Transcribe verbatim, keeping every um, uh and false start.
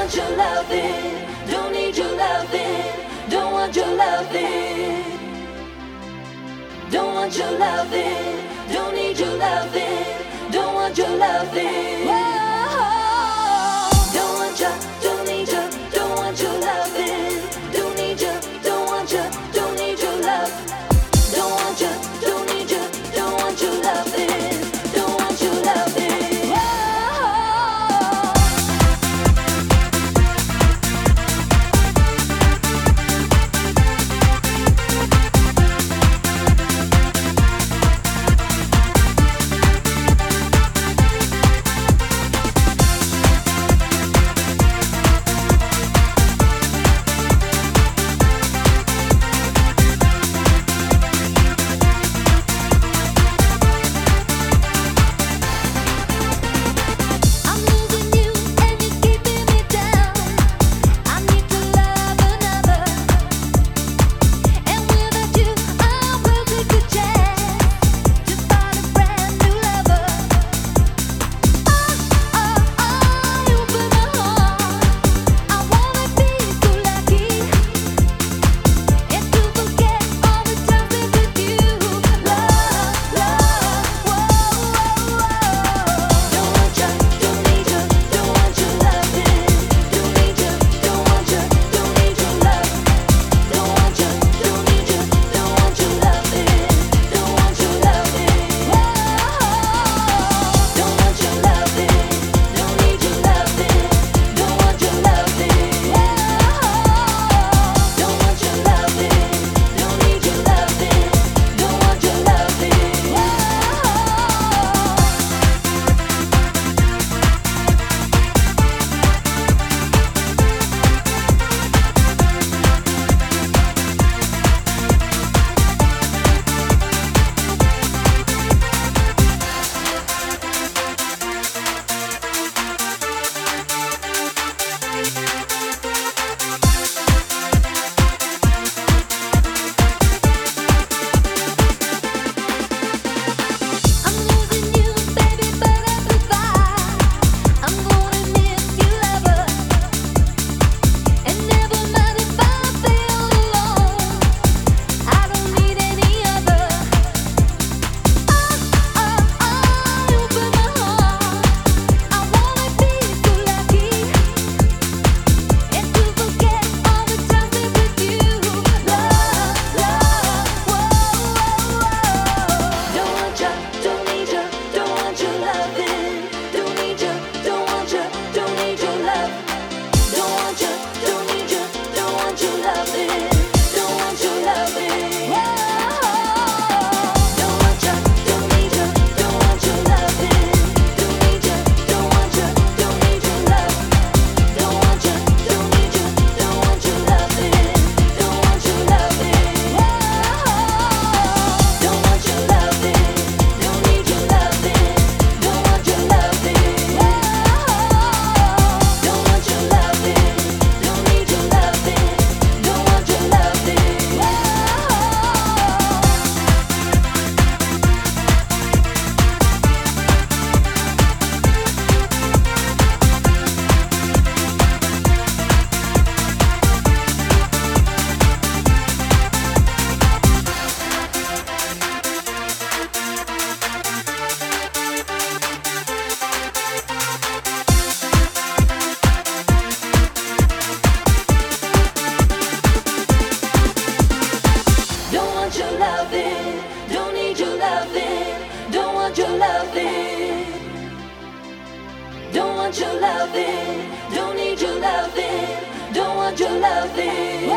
want your loving, don't need your loving, don't want your loving. Don't want your loving, don't need your loving, don't want your loving. Whoa. Don't want ya, don't need ya, don't want your loving, don't need ya, don't want ya, don't need your love. Don't want ya, don't need ya, don't want your loving, don't want your loving. Whoa. Don't want your loving, don't need your loving, don't want your loving.